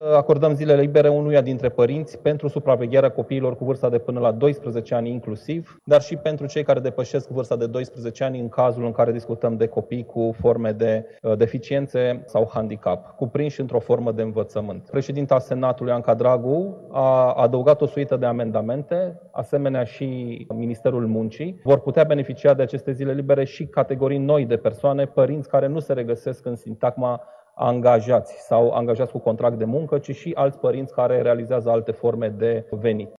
Acordăm zile libere unuia dintre părinți pentru supravegherea copiilor cu vârsta de până la 12 ani inclusiv, dar și pentru cei care depășesc vârsta de 12 ani în cazul în care discutăm de copii cu forme de deficiențe sau handicap, cuprinși într-o formă de învățământ. Președinta Senatului, Anca Dragu, a adăugat o suită de amendamente, asemenea și Ministerul Muncii. Vor putea beneficia de aceste zile libere și categorii noi de persoane, părinți care nu se regăsesc în sintagma angajați sau angajați cu contract de muncă, ci și alți părinți care realizează alte forme de venit.